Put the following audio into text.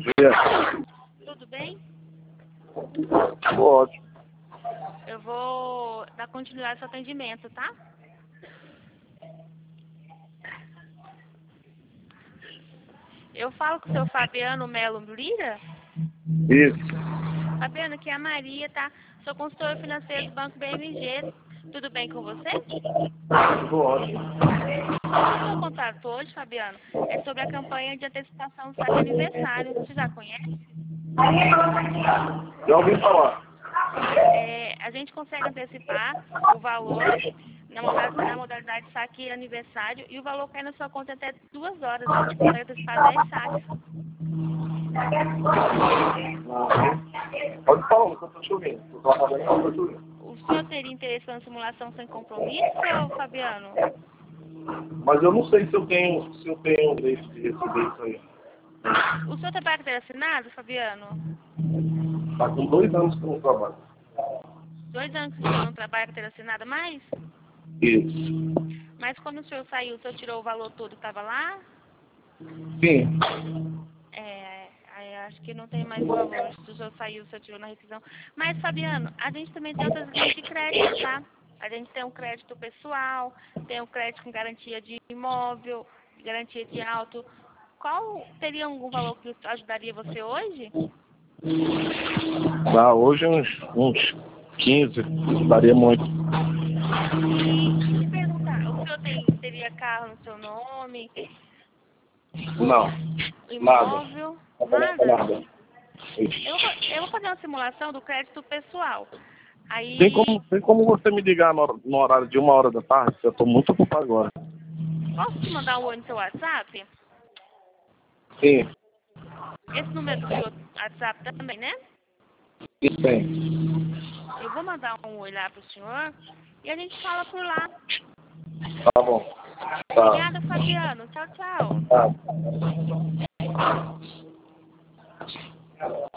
dia. Tudo bem? Tudo ótimo. Eu vou dar continuidade ao seu atendimento, tá? Eu falo com o seu Fabiano Melo Lira? Isso. Fabiano, aqui é a Maria, tá? Sou consultora financeira do Banco BMG. Tudo bem com você? Tudo ótimo. O seu contato hoje, Fabiano, é sobre a campanha de antecipação do saque aniversário. Você já conhece? Já ouvi falar. A gente consegue antecipar o valor na modalidade saque aniversário e o valor cai na sua conta até 2 horas. A gente consegue antecipar 10 saques. Pode falar, não estou chovendo. Estou trabalhando, não estou chovendo. O senhor teria interesse na simulação sem compromisso, Fabiano? Mas eu não sei se eu tenho direito de receber isso aí. O senhor tem carteira assinada, Fabiano? Está com 2 anos que eu não trabalho. 2 anos que o senhor não trabalha com carteira assinada mais? Isso. Mas quando o senhor saiu, o senhor tirou o valor todo que estava lá? Sim. Aí acho que não tem mais valor. Se o senhor saiu, o senhor tirou na requisição. Mas, Fabiano, a gente também tem outras linhas de crédito, tá? A gente tem um crédito pessoal, tem um crédito com garantia de imóvel, garantia de auto. Qual teria algum valor que ajudaria você hoje? Dá hoje uns 15, daria muito. E te perguntar, o senhor teria carro no seu nome? Não. Imóvel? Nada. Eu vou fazer uma simulação do crédito pessoal. Aí, Tem como você me ligar no horário de 1 hora da tarde? Eu estou muito ocupado agora. posso te mandar um oi no seu WhatsApp? Sim. Esse número do seu WhatsApp também, né? Isso tem. Eu vou mandar um oi lá pro senhor e a gente fala por lá. Tá bom. Tá. Obrigada, Fabiano. Tchau, tchau. Tá.